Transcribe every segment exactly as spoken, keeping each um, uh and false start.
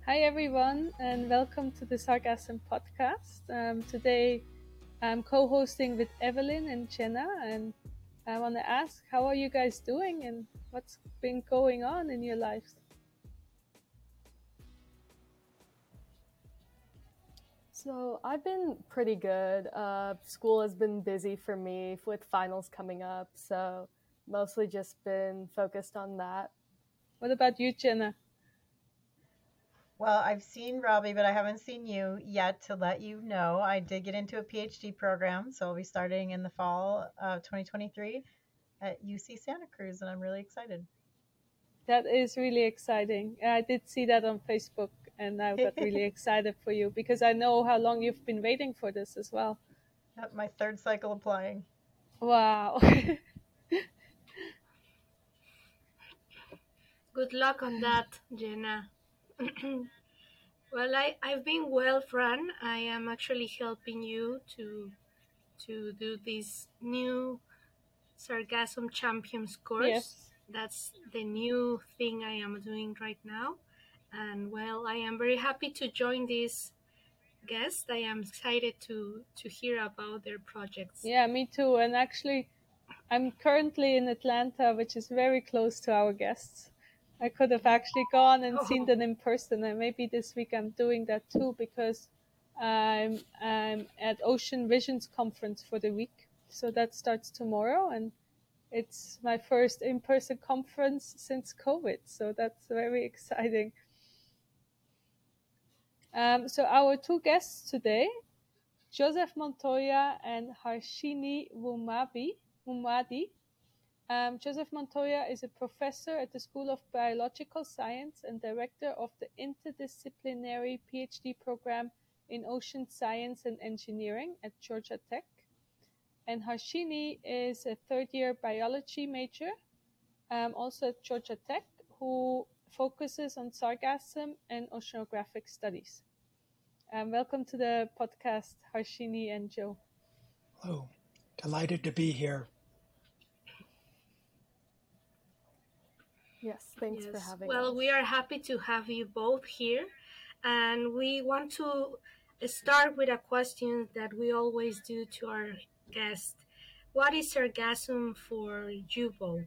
Hi, everyone, and welcome to the Sargassum podcast. Um, today, I'm co hosting with Evelyn and Jenna, and I want to ask, how are you guys doing and what's been going on in your lives? So I've been pretty good. Uh, school has been busy for me with finals coming up, so mostly just been focused on that. What about you, Jenna? Well, I've seen Robbie, but I haven't seen you yet to let you know. I did get into a PhD program, so I'll be starting in the fall of twenty twenty-three at U C Santa Cruz, and I'm really excited. That is really exciting. I did see that on Facebook, and I got really excited for you because I know how long you've been waiting for this as well. Yep, my third cycle applying. Wow. Good luck on that, Jenna. Well, I, I've been well, Fran. I am actually helping you to to do this new Sargassum Champions course. Yes. That's the new thing I am doing right now. And well, I am very happy to join this guest. I am excited to to hear about their projects. Yeah, me too. And actually, I'm currently in Atlanta, which is very close to our guests. I could have actually gone and seen Oh, them in person, and maybe this week I'm doing that too because I'm, I'm at Ocean Visions conference for the week. So that starts tomorrow, and it's my first in-person conference since COVID. So that's very exciting. Um, so our two guests today, Joseph Montoya and Harshini Wumabi, Wumadi. Um, Joseph Montoya is a professor at the School of Biological Science and director of the interdisciplinary PhD program in Ocean Science and Engineering at Georgia Tech. And Harshini is a third year biology major, um, also at Georgia Tech, who focuses on sargassum and oceanographic studies. Um, welcome to the podcast, Harshini and Joe. Hello, delighted to be here. Yes, thanks for yes. having Well, us. we are happy to have you both here. And we want to start with a question that we always do to our guests. What is sargassum for you both?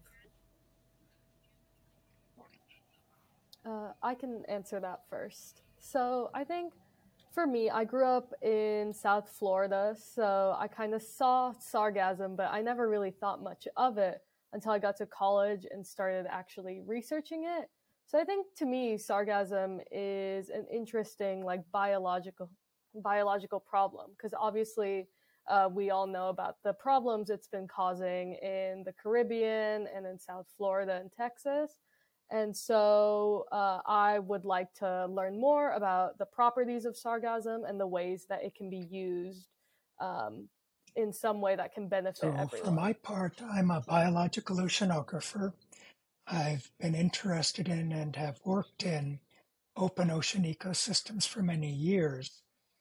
Uh, I can answer that first. So I think for me, I grew up in South Florida, so I kind of saw sargassum, but I never really thought much of it until I got to college and started actually researching it. So I think to me, sargassum is an interesting like biological biological problem because obviously uh, we all know about the problems it's been causing in the Caribbean and in South Florida and Texas. And so uh, I would like to learn more about the properties of sargassum and the ways that it can be used um, in some way that can benefit So, for everyone. my part, I'm a biological oceanographer. I've been interested in and have worked in open ocean ecosystems for many years.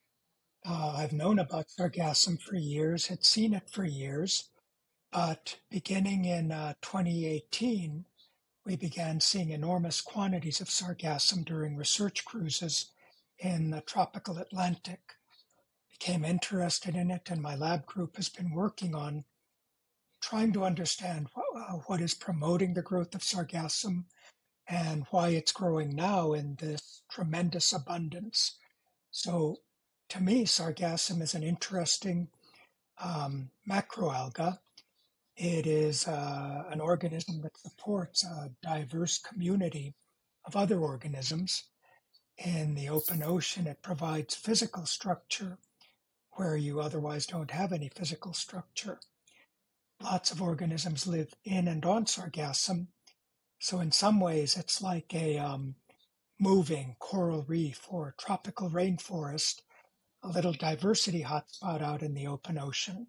Uh, I've known about sargassum for years, had seen it for years, but beginning in uh, twenty eighteen, we began seeing enormous quantities of sargassum during research cruises in the tropical Atlantic. Became interested in it, and my lab group has been working on trying to understand what, uh, what is promoting the growth of sargassum and why it's growing now in this tremendous abundance. So, to me, sargassum is an interesting um, macroalga. It is uh, an organism that supports a diverse community of other organisms. In the open ocean, it provides physical structure where you otherwise don't have any physical structure. Lots of organisms live in and on sargassum, so in some ways it's like a um, moving coral reef or tropical rainforest, a little diversity hotspot out in the open ocean.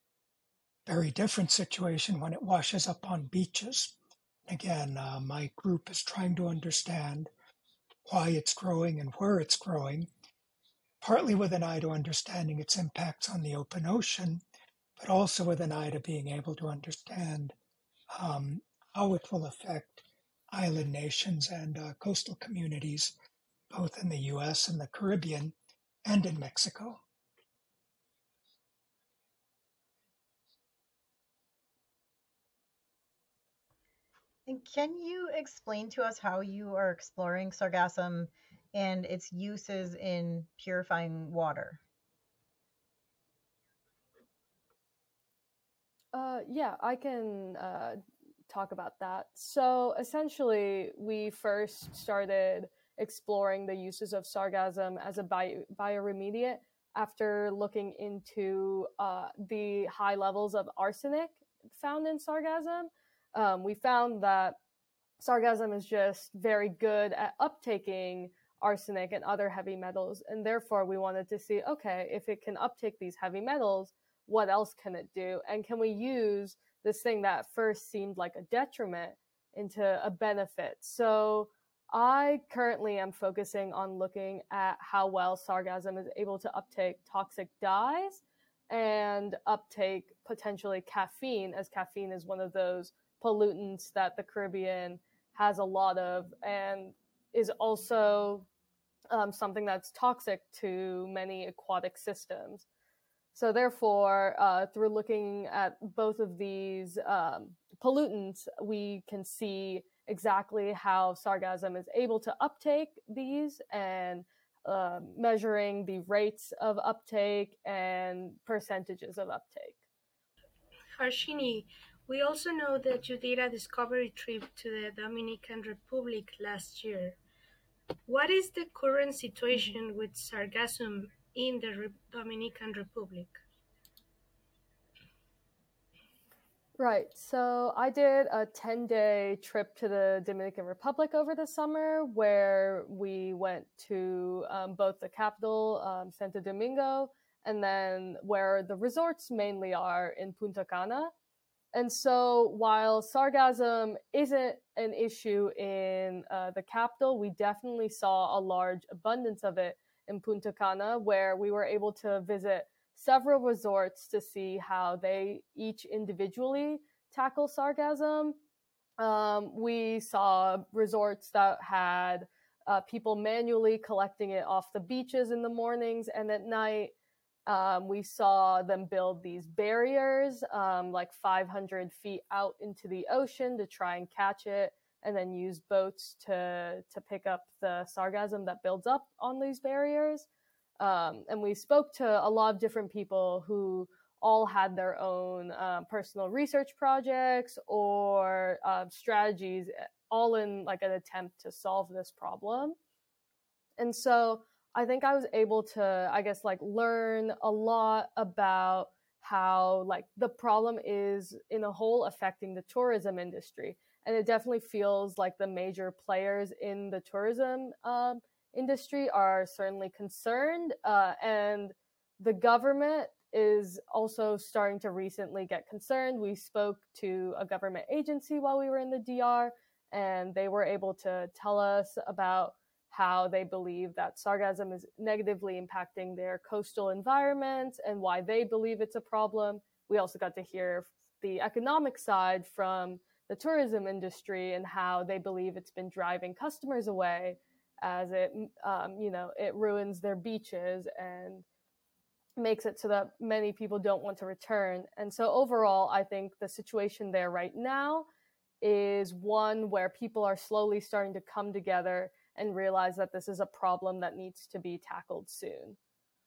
Very different situation when it washes up on beaches. Again, uh, my group is trying to understand why it's growing and where it's growing, partly with an eye to understanding its impacts on the open ocean, but also with an eye to being able to understand um, how it will affect island nations and uh, coastal communities both in the U S and the Caribbean and in Mexico. And can you explain to us how you are exploring sargassum and its uses in purifying water? Uh, yeah, I can uh, talk about that. So essentially, we first started exploring the uses of sargassum as a bio- bioremediate after looking into uh, the high levels of arsenic found in sargassum. Um, we found that sargassum is just very good at uptaking arsenic and other heavy metals, and therefore we wanted to see, okay, if it can uptake these heavy metals, what else can it do? And can we use this thing that first seemed like a detriment into a benefit? So I currently am focusing on looking at how well sargassum is able to uptake toxic dyes and uptake potentially caffeine, as caffeine is one of those pollutants that the Caribbean has a lot of and is also um, something that's toxic to many aquatic systems. So, therefore, uh, through looking at both of these um, pollutants, we can see exactly how sargassum is able to uptake these and uh, measuring the rates of uptake and percentages of uptake. Harshini, we also know that you did a discovery trip to the Dominican Republic last year. What is the current situation with sargassum in the Re- Dominican Republic? Right. So I did a ten day trip to the Dominican Republic over the summer where we went to um, both the capital, um, Santo Domingo, and then where the resorts mainly are in Punta Cana. And so while sargassum isn't an issue in uh, the capital, we definitely saw a large abundance of it in Punta Cana, where we were able to visit several resorts to see how they each individually tackle sargassum. Um, we saw resorts that had uh, people manually collecting it off the beaches in the mornings and at night. Um, we saw them build these barriers, um, like five hundred feet out into the ocean to try and catch it, and then use boats to to pick up the sargassum that builds up on these barriers. Um, and we spoke to a lot of different people who all had their own uh, personal research projects or uh, strategies, all in like an attempt to solve this problem. And so I think I was able to, I guess, like learn a lot about how like the problem is in a whole affecting the tourism industry. And it definitely feels like the major players in the tourism um, industry are certainly concerned. Uh, and the government is also starting to recently get concerned. We spoke to a government agency while we were in the D R, and they were able to tell us about how they believe that sargassum is negatively impacting their coastal environment and why they believe it's a problem. We also got to hear the economic side from the tourism industry and how they believe it's been driving customers away as it, um, you know, it ruins their beaches and makes it so that many people don't want to return. And so overall, I think the situation there right now is one where people are slowly starting to come together and realize that this is a problem that needs to be tackled soon.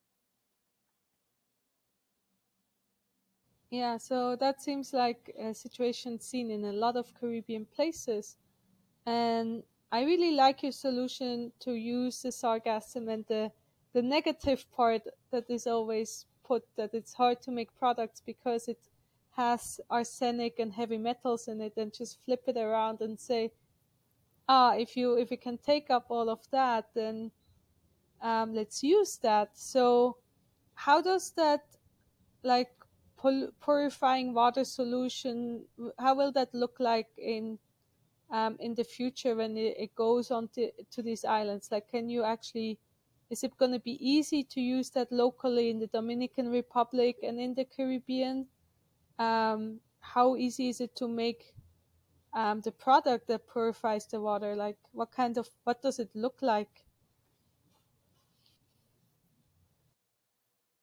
Yeah, so that seems like a situation seen in a lot of Caribbean places. And I really like your solution to use the sargassum and the, the negative part that is always put, that it's hard to make products because it has arsenic and heavy metals in it, and just flip it around and say, ah, if you if you can take up all of that, then um, let's use that. So how does that, like, pul- purifying water solution, how will that look like in um, in the future when it, it goes on to, to these islands? Like, can you actually, is it going to be easy to use that locally in the Dominican Republic and in the Caribbean? Um, how easy is it to make um, the product that purifies the water? Like, what kind of, what does it look like?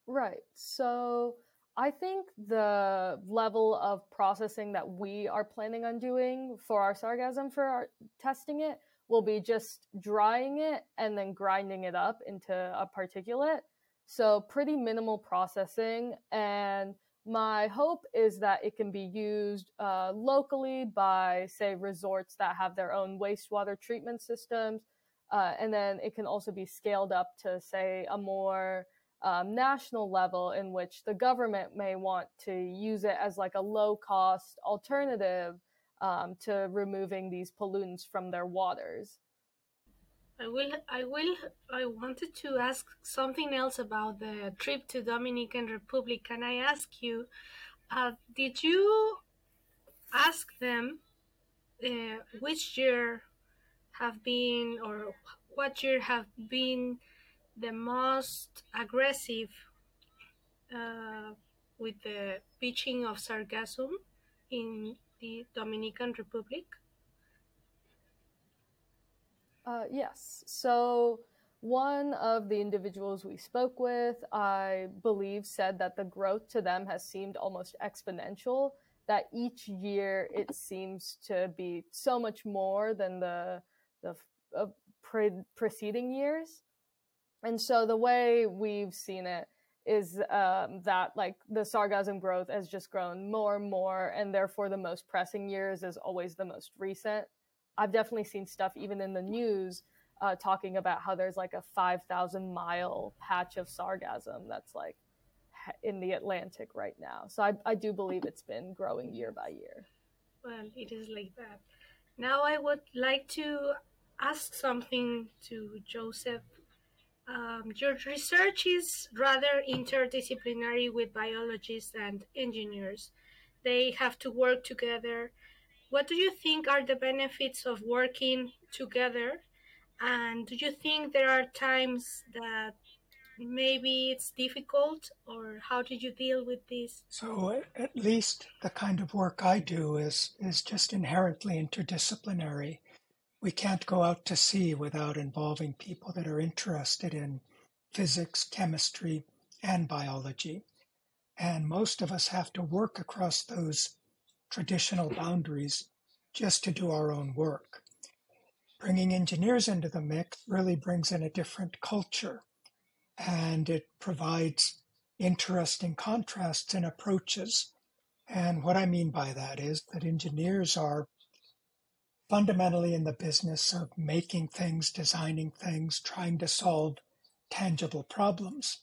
Right. So I think the level of processing that we are planning on doing for our sargassum for our, testing it will be just drying it and then grinding it up into a particulate. So pretty minimal processing. And my hope is that it can be used uh, locally by, say, resorts that have their own wastewater treatment systems. Uh, and then it can also be scaled up to, say, a more um, national level in which the government may want to use it as like a low cost alternative um, to removing these pollutants from their waters. I will, I will, I wanted to ask something else about the trip to Dominican Republic. Can I ask you, uh, did you ask them uh, which year have been, or what year have been the most aggressive uh, with the beaching of sargassum in the Dominican Republic? Uh, yes. So one of the individuals we spoke with, I believe, said that the growth to them has seemed almost exponential, that each year it seems to be so much more than the, the uh, pre- preceding years. And so the way we've seen it is um, that like the sargassum growth has just grown more and more, and therefore the most pressing years is always the most recent. I've definitely seen stuff even in the news uh, talking about how there's like a five thousand mile patch of sargassum that's like in the Atlantic right now. So I, I do believe it's been growing year by year. Well, it is like that. Now I would like to ask something to Joseph. Um, your research is rather interdisciplinary with biologists and engineers. They have to work together. What do you think are the benefits of working together? And do you think there are times that maybe it's difficult, or how did you deal with this? So at least the kind of work I do is, is just inherently interdisciplinary. We can't go out to sea without involving people that are interested in physics, chemistry, and biology. And most of us have to work across those traditional boundaries just to do our own work. Bringing engineers into the mix really brings in a different culture, and it provides interesting contrasts and approaches. And what I mean by that is that engineers are fundamentally in the business of making things, designing things, trying to solve tangible problems.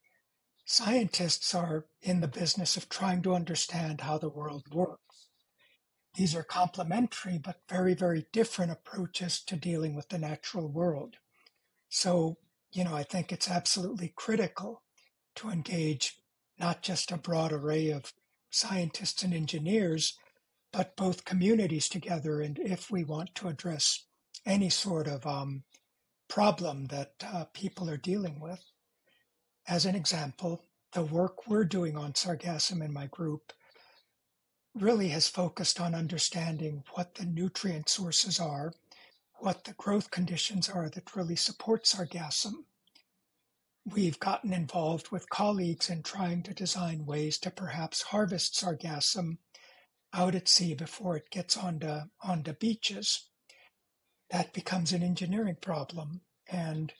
Scientists are in the business of trying to understand how the world works. These are complementary but very, very different approaches to dealing with the natural world. So, you know, I think it's absolutely critical to engage not just a broad array of scientists and engineers, but both communities together. And if we want to address any sort of um, problem that uh, people are dealing with, as an example, the work we're doing on sargassum in my group really has focused on understanding what the nutrient sources are, what the growth conditions are that really support sargassum. We've gotten involved with colleagues in trying to design ways to perhaps harvest sargassum out at sea before it gets onto, onto beaches. That becomes an engineering problem. And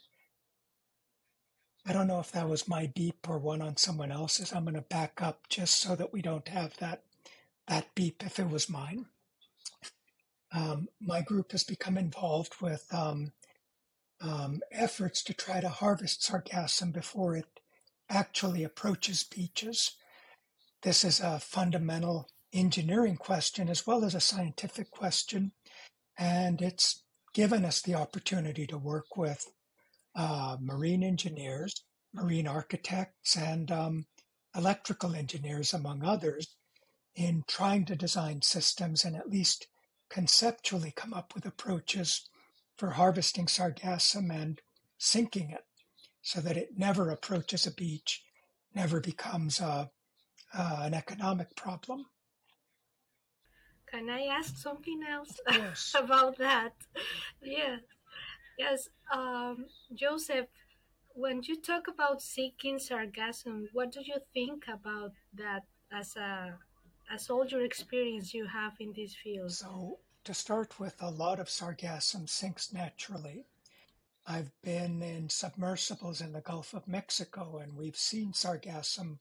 I don't know if that was my beep or one on someone else's. I'm going to back up just so that we don't have that, that beep if it was mine. Um, my group has become involved with um, um, efforts to try to harvest sargassum before it actually approaches beaches. This is a fundamental engineering question as well as a scientific question, and it's given us the opportunity to work with uh, marine engineers, marine architects, and um, electrical engineers, among others, in trying to design systems and at least conceptually come up with approaches for harvesting sargassum and sinking it so that it never approaches a beach, never becomes a, uh, an economic problem. Can I ask something else Yes. about that? Yes, yes. Um, Joseph, when you talk about seeking sarcasm, what do you think about that as a as all your experience you have in this field? So, to start with, a lot of sargassum sinks naturally. I've been in submersibles in the Gulf of Mexico, and we've seen sargassum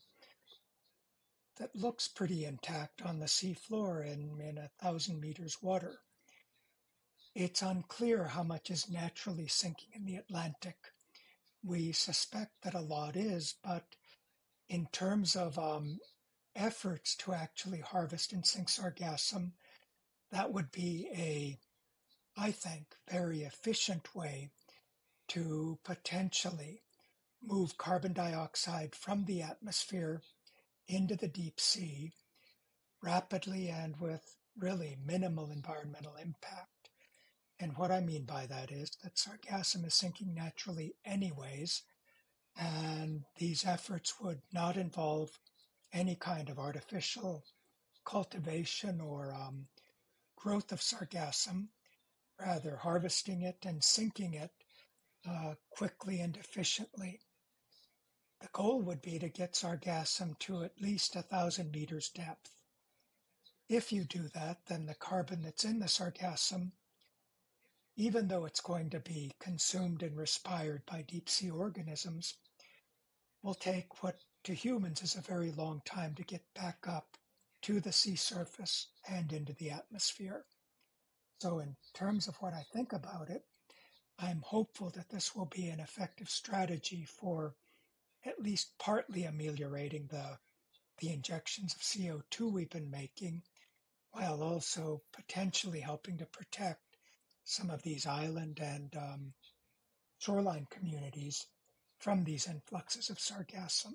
that looks pretty intact on the seafloor in, in a thousand meters water. It's unclear how much is naturally sinking in the Atlantic. We suspect that a lot is, but in terms of um, efforts to actually harvest and sink sargassum, that would be a, I think, very efficient way to potentially move carbon dioxide from the atmosphere into the deep sea rapidly and with really minimal environmental impact. And what I mean by that is that sargassum is sinking naturally anyways, and these efforts would not involve any kind of artificial cultivation or um, growth of sargassum, rather harvesting it and sinking it uh, quickly and efficiently. The goal would be to get sargassum to at least a thousand meters depth. If you do that, then the carbon that's in the sargassum, even though it's going to be consumed and respired by deep sea organisms, will take what to humans is a very long time to get back up to the sea surface and into the atmosphere. So in terms of what I think about it, I'm hopeful that this will be an effective strategy for at least partly ameliorating the, the injections of C O two we've been making, while also potentially helping to protect some of these island and um, shoreline communities from these influxes of sargassum.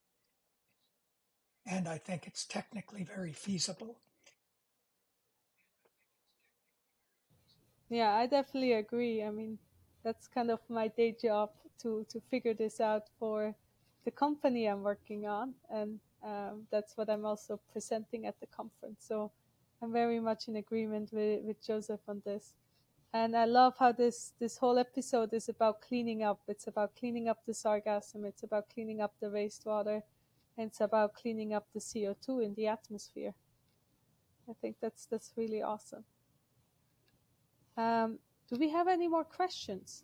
And I think it's technically very feasible. Yeah, I definitely agree. I mean, that's kind of my day job to to figure this out for the company I'm working on, and um, that's what I'm also presenting at the conference. So I'm very much in agreement with, with Joseph on this. And I love how this this whole episode is about cleaning up. It's about cleaning up the sargassum. It's about cleaning up the wastewater. And it's about cleaning up the C O two in the atmosphere. I think that's that's really awesome. Um, do we have any more questions?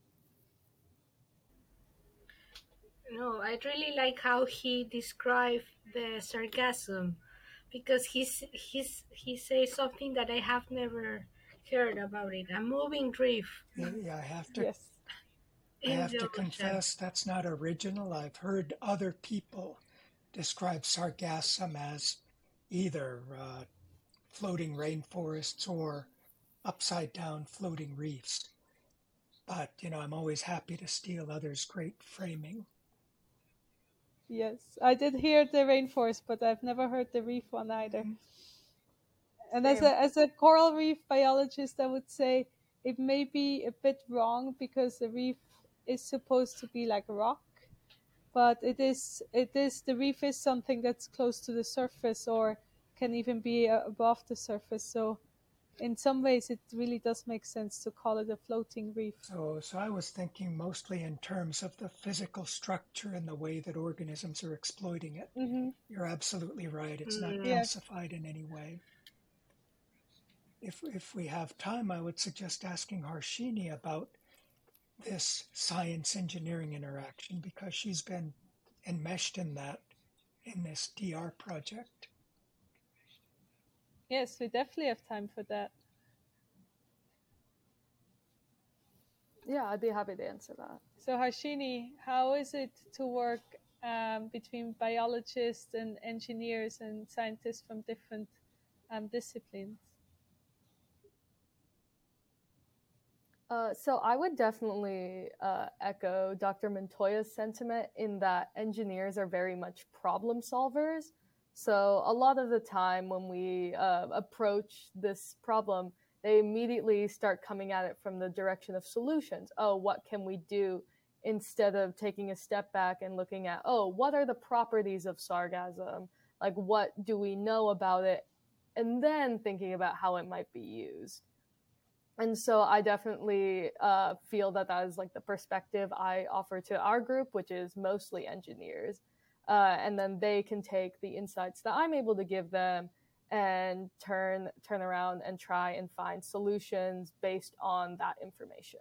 No, I really like how he described the sarcasm, because he's he's he says something that I have never heard about it. A moving reef Yeah, I have to Yes. I in have the to ocean. confess that's not original. I've heard other people describe sargassum as either uh, floating rainforests or upside down floating reefs. But, you know, I'm always happy to steal others' great framing. Yes, I did hear the rainforest, but I've never heard the reef one either. Mhm. And as Same. a as a coral reef biologist, I would say it may be a bit wrong because the reef is supposed to be like rock, but it is it is the reef is something that's close to the surface or can even be uh, above the surface. So in some ways, it really does make sense to call it a floating reef. So, so I was thinking mostly in terms of the physical structure and the way that organisms are exploiting it. Mm-hmm. You're absolutely right. It's not Mm, Yes. calcified in any way. If if we have time, I would suggest asking Harshini about this science engineering interaction because she's been enmeshed in that in this D R project. Yes, we definitely have time for that. Yeah, I'd be happy to answer that. So, Harshini, how is it to work um, between biologists and engineers and scientists from different um, disciplines? Uh, so I would definitely uh, echo Doctor Montoya's sentiment in that engineers are very much problem solvers. So a lot of the time when we uh, approach this problem, they immediately start coming at it from the direction of solutions. Oh, what can we do? Instead of taking a step back and looking at, oh, what are the properties of sargassum? Like, what do we know about it? And then thinking about how it might be used. And so I definitely uh, feel that that is like the perspective I offer to our group, which is mostly engineers. Uh, and then they can take the insights that I'm able to give them and turn turn around and try and find solutions based on that information.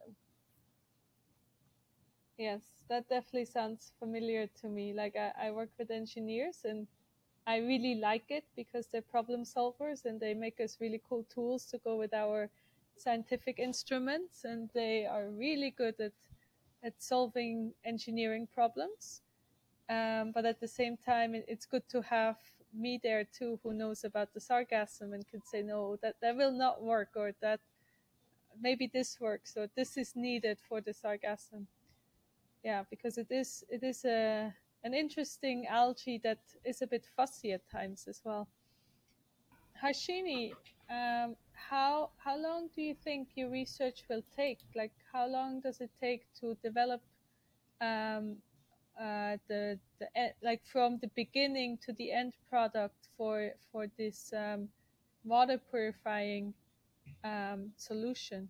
Yes, that definitely sounds familiar to me. Like I, I work with engineers and I really like it because they're problem solvers and they make us really cool tools to go with our scientific instruments, and they are really good at at solving engineering problems. Um, but at the same time, it, it's good to have me there too, who knows about the sargassum and can say, no, that that will not work, or that maybe this works, or this is needed for the sargassum. Yeah, because it is it is a an interesting algae that is a bit fussy at times as well. Harshini, um, how how long do you think your research will take? Like, how long does it take to develop um, uh, the the e- like from the beginning to the end product for for this um, water purifying um, solution?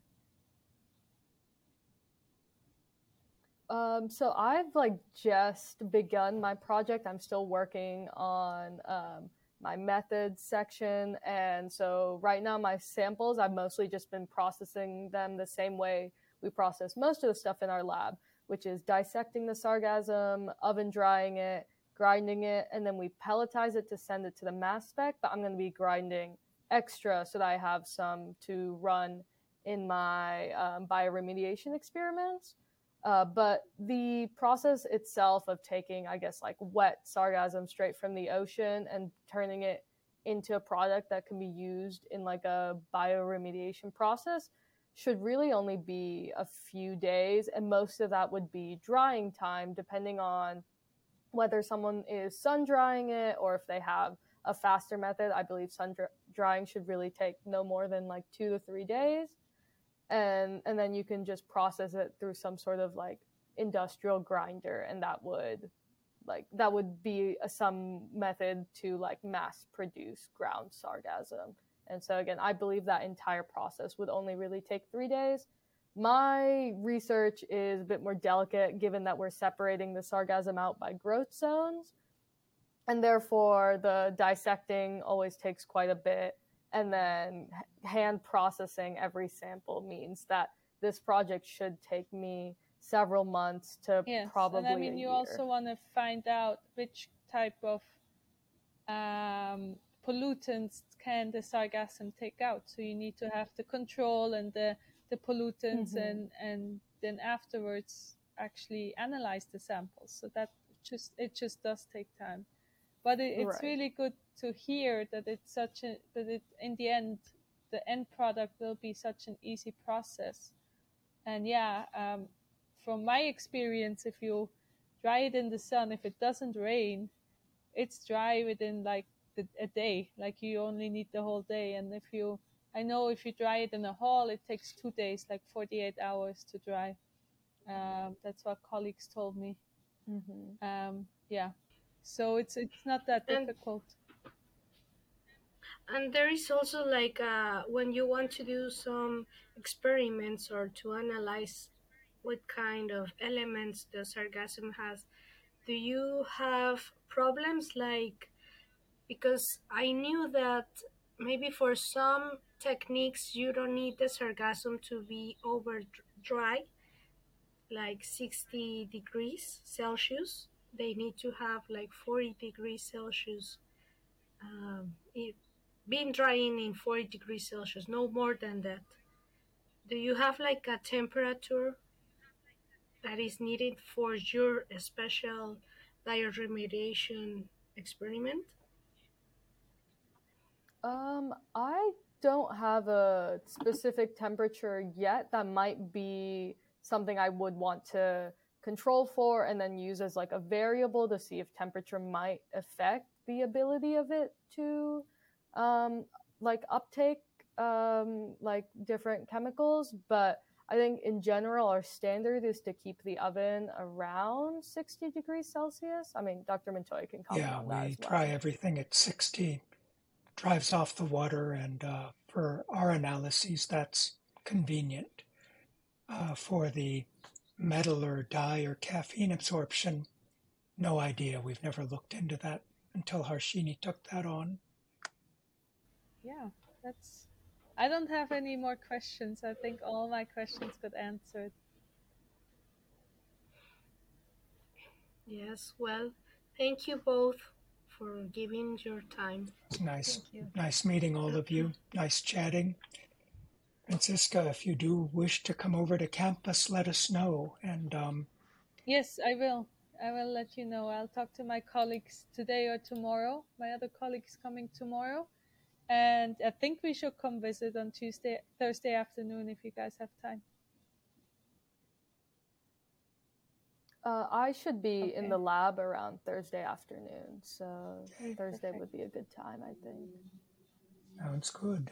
Um, so I've like just begun my project. I'm still working on um, my methods section. And so right now my samples, I've mostly just been processing them the same way we process most of the stuff in our lab, which is dissecting the sargassum, oven drying it, grinding it, and then we pelletize it to send it to the mass spec. But I'm going to be grinding extra so that I have some to run in my um, bioremediation experiments. Uh, but the process itself of taking, I guess, like wet sargassum straight from the ocean and turning it into a product that can be used in like a bioremediation process should really only be a few days. And most of that would be drying time, depending on whether someone is sun drying it or if they have a faster method. I believe sun drying should really take no more than like two to three days and and then you can just process it through some sort of like industrial grinder, and that would like that would be a, some method to like mass produce ground sargassum. And so again, I believe that entire process would only really take three days. My research is a bit more delicate given that we're separating the sargassum out by growth zones, and therefore the dissecting always takes quite a bit, and then hand processing every sample means that this project should take me several months to Yes, probably and I mean, a you year. also want to find out which type of um, pollutants can the sargassum take out. So you need to have the control and the the pollutants, Mhm. and and then afterwards actually analyze the samples. So that just it just does take time, but it, it's Right. really good to hear that it's such a that it in the end the end product will be such an easy process. And yeah, um, from my experience, if you dry it in the sun, if it doesn't rain, it's dry within like the, a day. Like you only need the whole day. And if you, I know if you dry it in a hall, it takes two days, like forty-eight hours to dry. Um, that's what colleagues told me. Mhm. Um, yeah, so it's it's not that And difficult. and there is also like uh, when you want to do some experiments or to analyze what kind of elements the sargassum has, do you have problems like, because I knew that maybe for some techniques you don't need the sargassum to be over dry, like sixty degrees Celsius. They need to have like forty degrees Celsius, um, it, being drying in forty degrees Celsius, no more than that. Do you have like a temperature that is needed for your special bioremediation experiment? Um, I don't have a specific temperature yet. That might be something I would want to control for and then use as like a variable to see if temperature might affect the ability of it to um, like uptake um, like different chemicals. But I think in general, our standard is to keep the oven around sixty degrees Celsius. I mean, Doctor Montoya can comment Yeah, on that we as well. try everything at sixty, drives off the water, and uh, for our analyses, that's convenient. Uh, for the metal or dye or caffeine absorption, no idea. We've never looked into that until Harshini took that on. Yeah, that's. I don't have any more questions. I think all my questions got answered. Yes, well, thank you both for giving your time. It's nice, Thank you. nice meeting all of you. Nice chatting. Francisca, if you do wish to come over to campus, let us know. And um, Yes, I will. I will let you know. I'll talk to my colleagues today or tomorrow. My other colleagues coming tomorrow. And I think we should come visit on Tuesday, Thursday afternoon if you guys have time. Uh, I should be Okay. in the lab around Thursday afternoon, so Okay, Thursday perfect. would be a good time, I think. sounds good.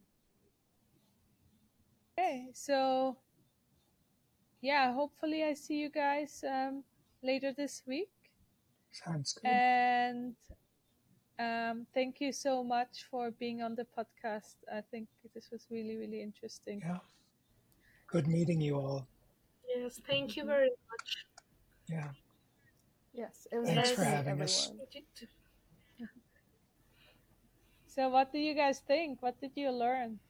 Okay, so yeah, hopefully I see you guys um, later this week. Sounds good. And um, thank you so much for being on the podcast. I think this was really, really interesting. Yeah. Good meeting you all. Yes, thank you very much. Yeah. Yes, it was Thanks nice for to meet having us. everyone. So what do you guys think? What did you learn?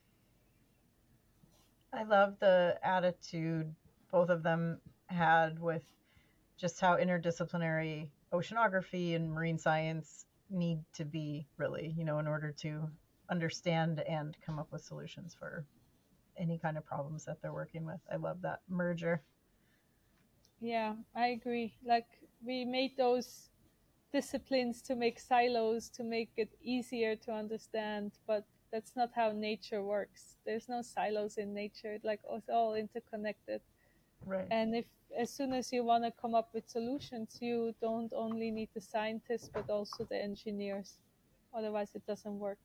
I love the attitude both of them had with just how interdisciplinary oceanography and marine science need to be, really, you know, in order to understand and come up with solutions for any kind of problems that they're working with. I love that merger. Yeah, I agree. Like we made those disciplines to make silos to make it easier to understand, but that's not how nature works. There's no silos in nature. Like it's all interconnected. Right. And if as soon as you want to come up with solutions, you don't only need the scientists but also the engineers. Otherwise it doesn't work.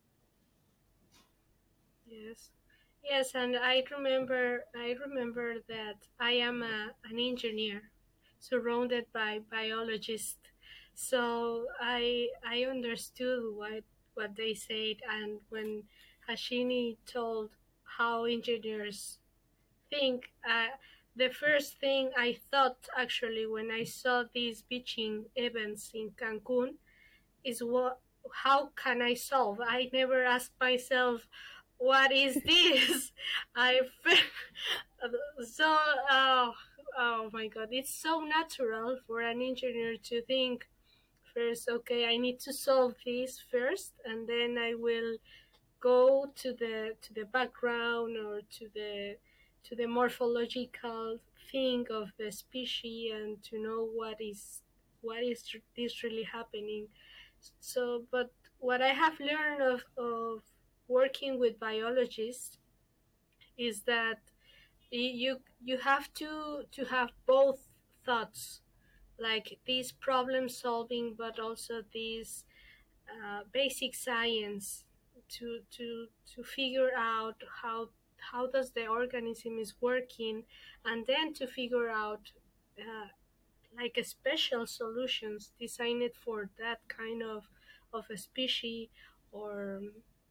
Yes. Yes, and I remember I remember that I am a, an engineer surrounded by biologists. So I I understood what what they said, and when Hashini told how engineers think, uh, the first thing I thought actually when I saw these beaching events in Cancun is what how can I solve? I never asked myself what is this. I so uh, oh my god, it's so natural for an engineer to think first, okay, I need to solve this first, and then I will go to the to the background or to the to the morphological thing of the species and to know what is what is this really happening. So, but what I have learned of, of working with biologists is that you you have to to have both thoughts, like this problem solving, but also this uh, basic science to to to figure out how how does the organism is working, and then to figure out uh, like a special solutions designed for that kind of of a species or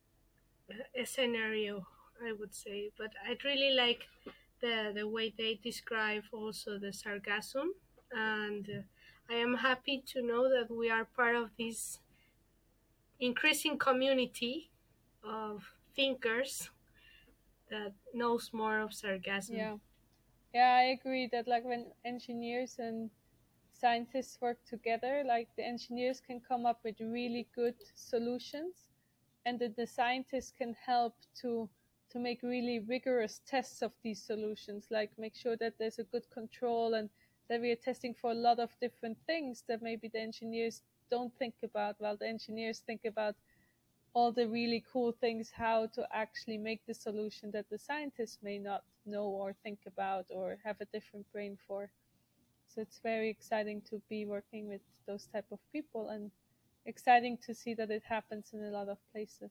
a scenario, I would say. But I really like the the way they describe also the sargassum, and uh, I am happy to know that we are part of this increasing community of thinkers that knows more of sargassum. Yeah. Yeah, I agree that like when engineers and scientists work together, like the engineers can come up with really good solutions and that the scientists can help to to make really rigorous tests of these solutions, like make sure that there's a good control and that we are testing for a lot of different things that maybe the engineers don't think about, while the engineers think about all the really cool things how to actually make the solution that the scientists may not know or think about or have a different brain for. So it's very exciting to be working with those type of people and exciting to see that it happens in a lot of places.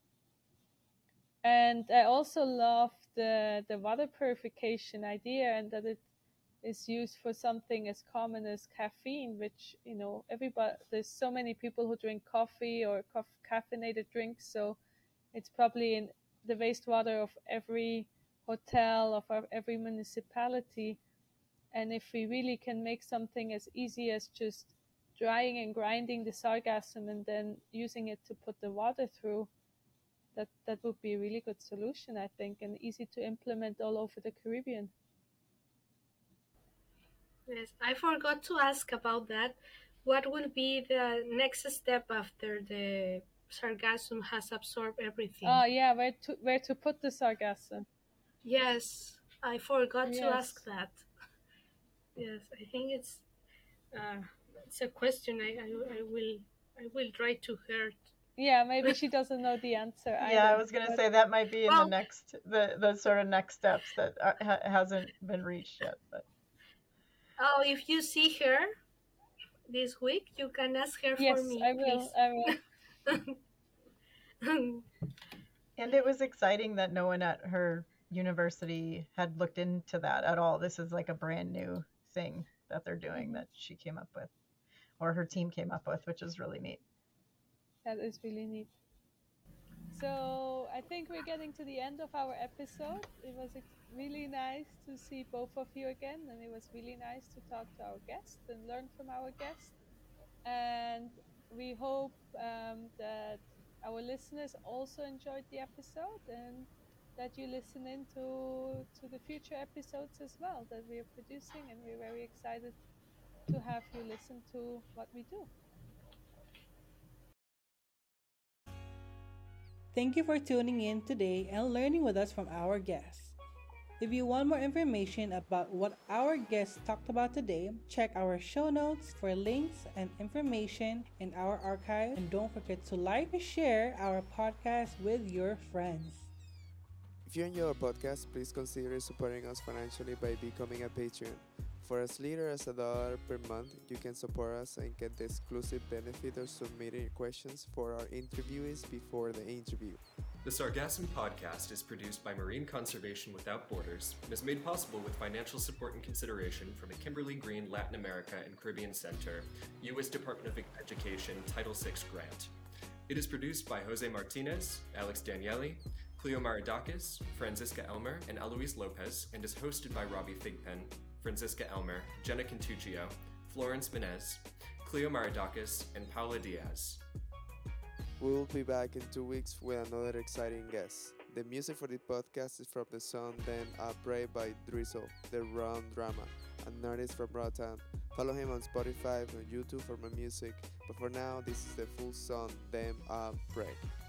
And I also love the the water purification idea and that it is used for something as common as caffeine, which, you know, everybody, there's so many people who drink coffee or caffeinated drinks, so it's probably in the wastewater of every hotel of our, every municipality. And if we really can make something as easy as just drying and grinding the sargassum and then using it to put the water through, that, that would be a really good solution, I think, and easy to implement all over the Caribbean. Yes, I forgot to ask about that. What will be the next step after the sargassum has absorbed everything? Oh, yeah, where to, where to put the sargassum. Yes, I forgot to ask Yes. that. Yes, I think it's uh, it's a question I, I, I will I will try to her. Yeah, maybe she doesn't know the answer either. Yeah, I was gonna but- say that might be in Well- the next, the the sort of next steps that are, ha- hasn't been reached yet. But Oh, if you see her this week, you can ask her Yes, for me, I will. I will. please. and it was exciting that no one at her university had looked into that at all. This is like a brand new thing that they're doing that she came up with, or her team came up with, which is really neat. That is really neat. So I think we're getting to the end of our episode. It was ex- really nice to see both of you again, and it was really nice to talk to our guest and learn from our guest. And we hope um, that our listeners also enjoyed the episode and that you listen into to the future episodes as well that we are producing, and we're very excited to have you listen to what we do. Thank you for tuning in today and learning with us from our guests. If you want more information about what our guests talked about today, check our show notes for links and information in our archive. And don't forget to like and share our podcast with your friends. If you enjoy our podcast, please consider supporting us financially by becoming a Patreon. For as little as a dollar per month, you can support us and get the exclusive benefit of submitting your questions for our interviewees before the interview. The Sargassum Podcast is produced by Marine Conservation Without Borders and is made possible with financial support and consideration from the Kimberly Green Latin America and Caribbean Center, U S Department of Education Title six grant. It is produced by Jose Martinez, Alex Daniele, Cleo Maridakis, Francisca Elmer, and Eloise Lopez, and is hosted by Robbie Thigpen, Francisca Elmer, Jenna Cantuccio, Florence Menez, Cleo Maridakis, and Paula Diaz. We will be back in two weeks with another exciting guest. The music for this podcast is from the song Them I Pray by Drizzle, the Round Drama, an artist from Rotterdam. Follow him on Spotify and YouTube for more music. But for now, this is the full song Them I Pray.